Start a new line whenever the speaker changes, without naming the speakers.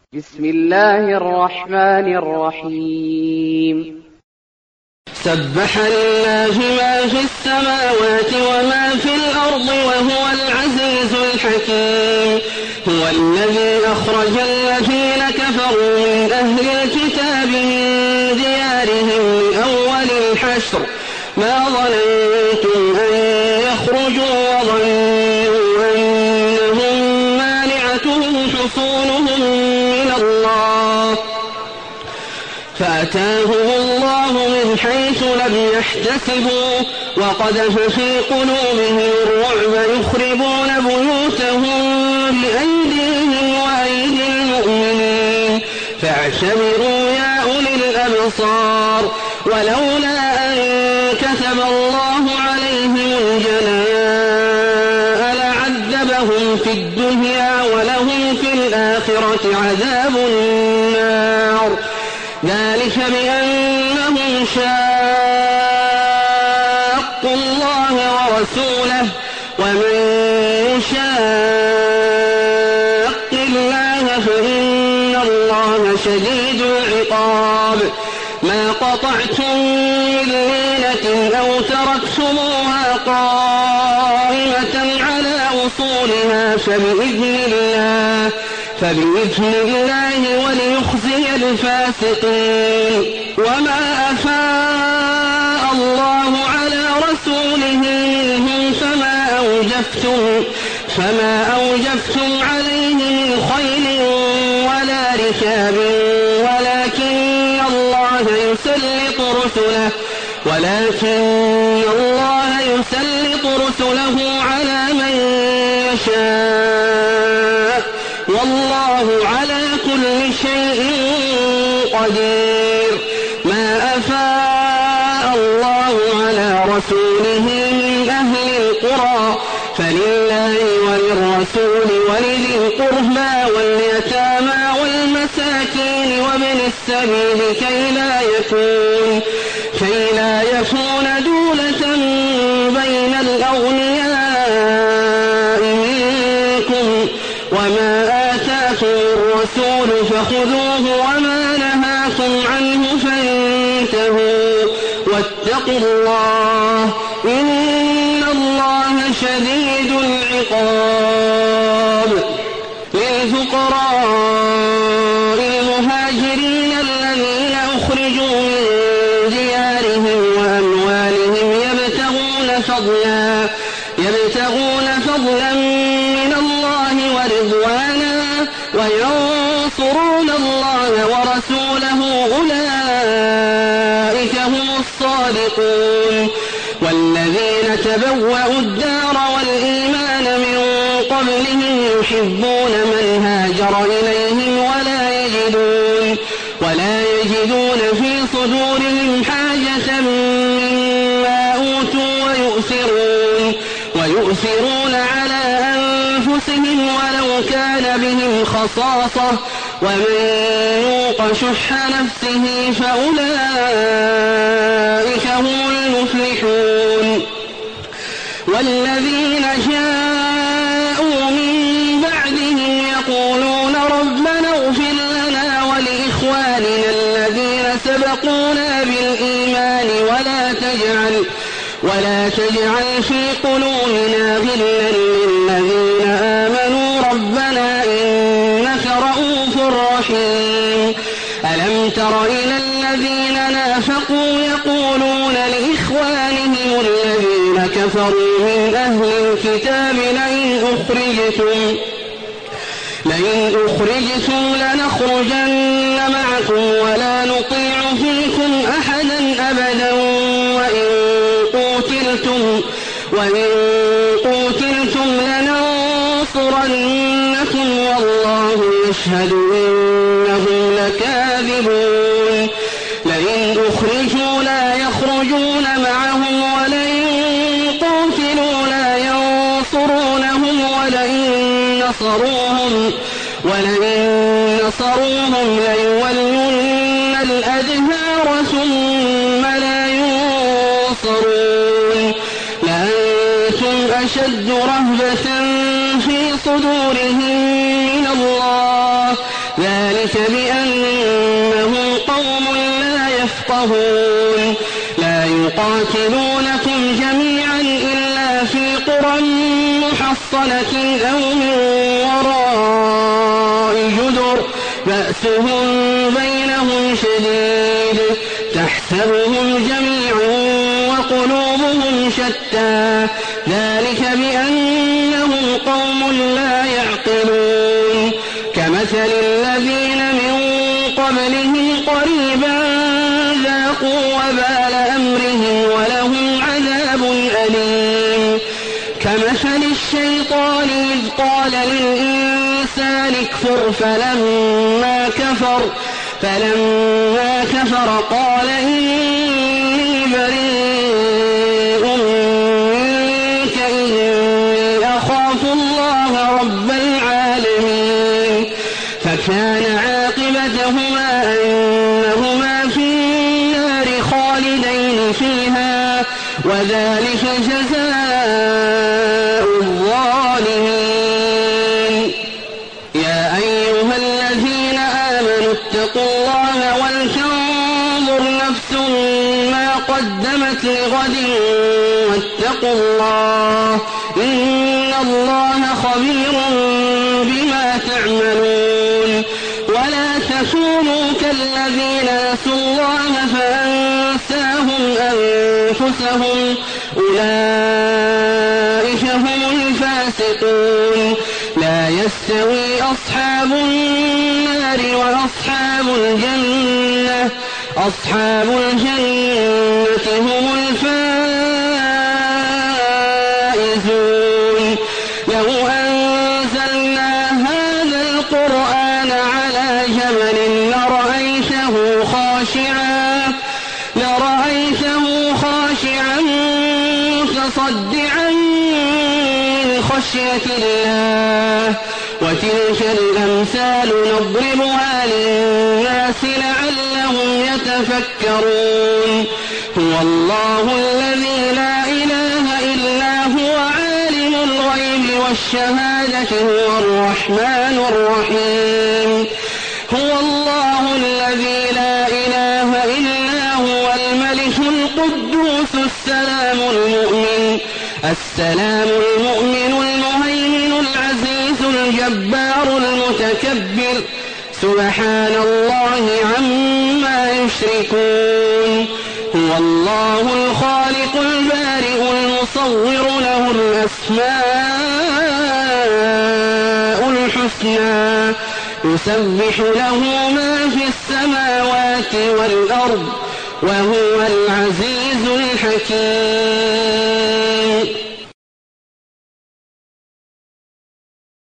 بسم الله الرحمن الرحيم
سبح لله ما في السماوات وما في الأرض وهو العزيز الحكيم. هو الذي أخرج الذين كفروا من أهل الكتاب من ديارهم لأول الحشر ما ظننتم أن يخرجوا وظنوا أنهم مانعتهم حصونهم من الله فأتاهم الله من حيث لم يحتسبوا وقذف في قلوبهم الرعب يخربون بيوتهم بأيديهم وأيدي المؤمنين فاعتبروا يا أولي الأبصار. ولولا أن كتب الله عليهم الجلاء لعذبهم في الدنيا ولهم في الآخرة عذاب النار ذلك بأنهم شاقوا الله ورسوله ومن يشاق الله فإن الله شديد العقاب. ما قطعتم من لينة أو تركتموها قائمة على أصولها فبإذن الله وليخزي الفاسقين. وما أفاء الله على رسوله منهم فما أوجفتم عليه من خيل ولا ركاب ولكن الله يسلط رسله على من يشاء والله على كل شيء قدير. ما أفاء الله على رسوله من أهل القرى فلله وللرسول ولذي القربى واليتامى والمساكين وابن السبيل كي لا يكون دولة بين الأغنياء منكم. وما آتاكم الرسول فخذوه وما نهاكم عنه فانتهوا واتقوا الله إن الله شديد العقاب. للفقراء المهاجرين الذين أخرجوا من ديارهم وأموالهم يبتغون فضلا من الله ورضوانا وينصرون الله ورسوله أولئك هم الصادقون. والذين تبوأوا الدار والإيمان من قبلهم يحبون من هاجر إليهم ولا يجدون في صدورهم حاجة مما أوتوا ويؤثرون على أنفسهم ولو كان بهم خصاصة ومن يوق شح نفسه فأولئك هم المفلحون. والذين جاءوا من بعدهم يقولون ربنا اغفر لنا ولإخواننا الذين سبقونا بالإيمان ولا تجعل في قلوبنا غلا للذين آمنوا ربنا إنك رؤوف رحيم. ألم تر إلى الذين نافقوا يقولون لإخوانهم الذين كفروا من أهل الكتاب لئن أخرجتم لنخرجن معكم ولا نطيع فيكم أحدا أبدا وإن قتلتم لننصرنكم والله يشهد إنهم لكاذبون. لئن أخرجوا لا يخرجون معهم ولئن قتلوا لا ينصرونهم ولئن نصروهم ليولون الأدبار ثم لا ينصرون. لأنتم أشد رهبة في صدورهم من الله ذلك ذلك بأنهم قوم لا يفقهون لا يقاتلونكم جميعا إلا في قرى محصنة أو من وراء جدر بأسهم بينهم شديد تحسبهم جميعا وقلوبهم شتى ذلك بأنهم قوم لا يعقلون كمثل الذين من قبلهم قريبا ذاقوا وبال أمرهم ولهم عذاب أليم كمثل الشيطان إذ قال للإنسان اكفر فلما كفر قال إني بريء منك إني أخاف الله رب العالمين فكان عاقبتهما أنهما في النار خالدين فيها وذلك جزاء الظالمين يا أيها الذين آمنوا اتقوا الله ولتنظر نفس ما قدمت لغد واتقوا الله إن الله خبير بما تعملون ولا تكونوا كالذين نسوا الله فأنساهم أنفسهم أولئك هم الفاسقون لا يستوي أصحاب النار وأصحاب الجنة أصحاب الجنة هم الفائزون لو أنزلنا هذا القرآن على جبل لرأيته خاشعا متصدعا من خشية الله وتلك الأمثال نضربها للناس لعلهم يتفكرون هو الله الذي لا إله إلا هو عالم الغيب والشهادة هو الرحمن الرحيم هو الله الذي لا إله إلا هو الملك القدوس السلام المؤمن المهيمن العزيز الجبار المتكبر سبحان الله عما يشركون هو الله الخالق البارئ المصور له الأسماء الحسنى يسبح له ما في السماوات والأرض وهو العزيز الحكيم